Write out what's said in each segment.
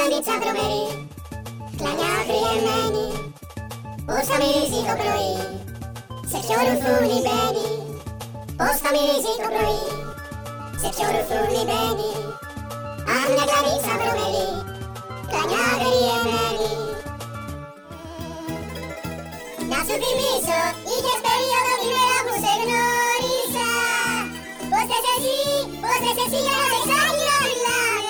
μπαντίτσα τρομερή, κλανιά κρυεμένη, πώς θα μυρίζει το πρωί, σε ποιο ρουθούνι μπαίνει, πώς θα μυρίζει το πρωί, σε ποιο ρουθούνι μπαίνει. Αχ, μια κλανίτσα τρομερή, κλανιά κρυεμένη. Να σου θυμίσω, είχες περίοδο τη μέρα που σε γνώρισα. Πώς θες εσύ για να σε ξαναμιλάμε.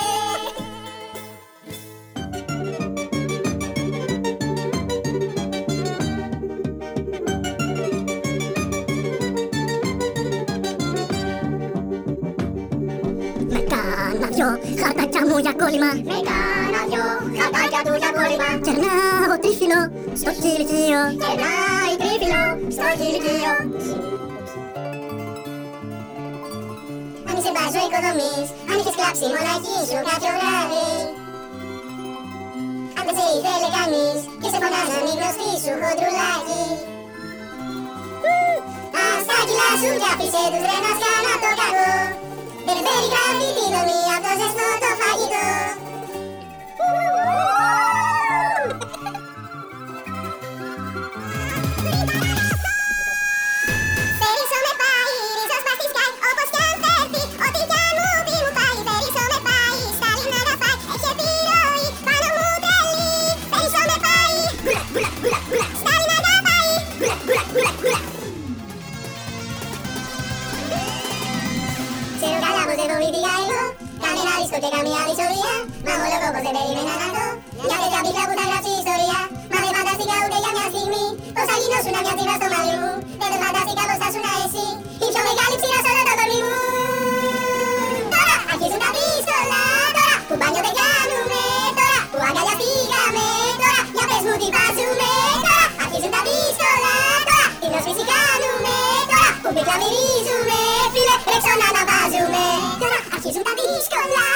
Με κάνα δυο χαρτάκια μου για κόλλημα, Με κάνα δυο χαρτάκια του για κόλλημα, κερνάω τρίφυλλο στο κηλικείο. κερνάει τρίφυλλο στο κηλικείο. Αν είσαι μπάζο οικοδομής, αν είχες κλάψει μοναχή σου κάποιο βράδυ, αν δεν σε ήθελε κανείς και σε φωνάζαν οι γνωστοί σου χοντρουλάκι, ας τα κιλά σου κι άφησε τους ρε να σκάνε απ' το κακό. Δεν περιγράφει τη δομή απ' το ζεστό το φαγητό. Περισσό με πάει, ρίζος μας τη σκάει, όπως κι αν φέρθει, ό,τι κι αν μου πει μου πάει. Περισσό με πάει, στα λιμνά να φάει, έχει επιρροή, πάνω μου τρελή. Περισσό με πάει, στα λιμνά να πάει. Ξέρω καλά πως δεν φοβήθηκα εγώ, κανένα ρίσκο και καμία δυσοδεία, μα μόνο κόπος δεν περίμενα να δω μια τέτοια πίχλα που θα γράψει ιστορία. Μα δεν φανταστήκα ούτε για μια στιγμή πως θα γινώσουν μια τσίβρα στο μαλλί μου. Δεν το φανταστήκα πως θα ήσουν εσύ η πιο μεγάλη ψήρα σ' όλο το κορμί μου. Τώρα αρχίζουν τα δύσκολα, τώρα που μπάνιο δεν κάνουμε, τώρα που αγκαλιαστήκαμε, τώρα για πες μου τι βάζουμε. Τώρα αρχίζουν τα δύσκολα, τώρα τι νοσφύση κάνουμε, τώρα που πίχλα μυρίζουμε, φίλε ρεξόνα να βάζουμε. Τώρα αρχίζουν τα δύσκολα.